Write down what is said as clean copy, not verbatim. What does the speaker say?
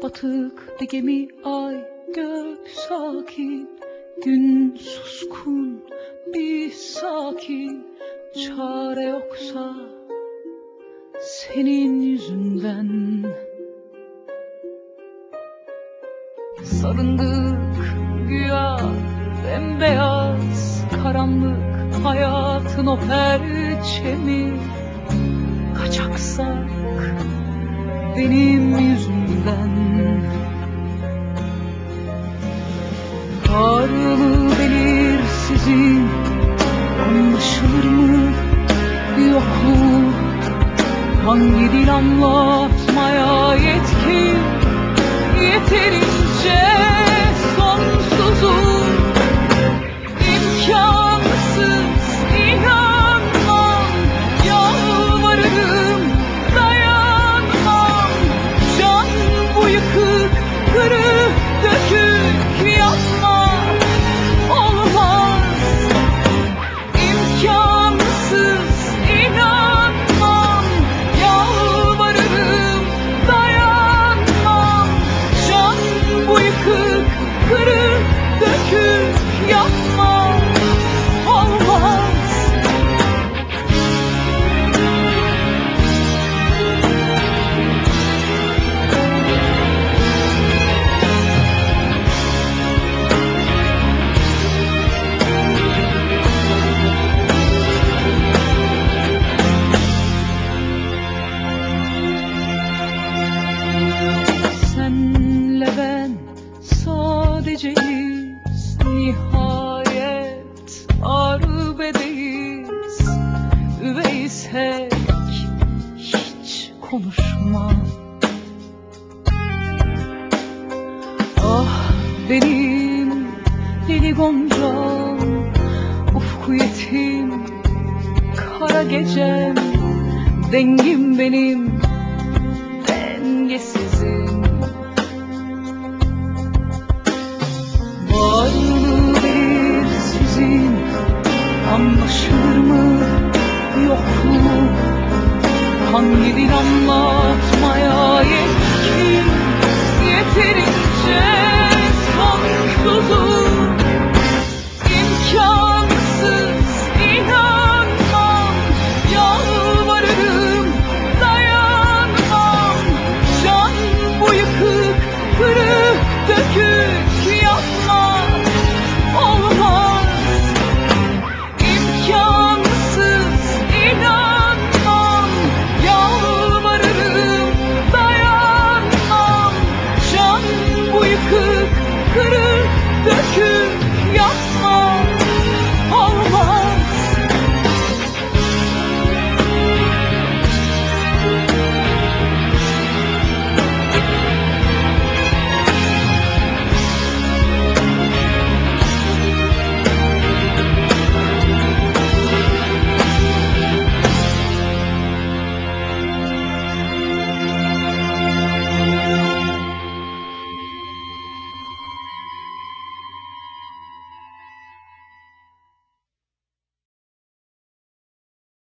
batık bir gemi, ay gök sakin, gün suskun bir sakin. Çare yoksa senin yüzünden. Sarındık güya bembeyaz karanlık hayatın o perçemi. Kaçaksak benim yüzümden. Varlığı belirsizin anlaşılır mı yokluğu? Hangi dil anlatmaya yetkin? Yeterince sonsuzum. İmkansız inanmam, yalvarırım dayanmam. Can bu yıkık kırık dökük yapma, olmaz. İmkansız inanmam, yalvarırım dayanmam. Can bu yıkık kırık dökük yapma, olmaz. Senle ben sadeceyiz, nihayet arbedeyiz. Üveysek hiç konuşma. Ah benim deli goncam, ufku yetim kara gecem. Dengim benim dengesizim. Varlığı belirsizin anlaşılır mı yokluğu? Hangi dil anlatmaya yetkin? Yeterince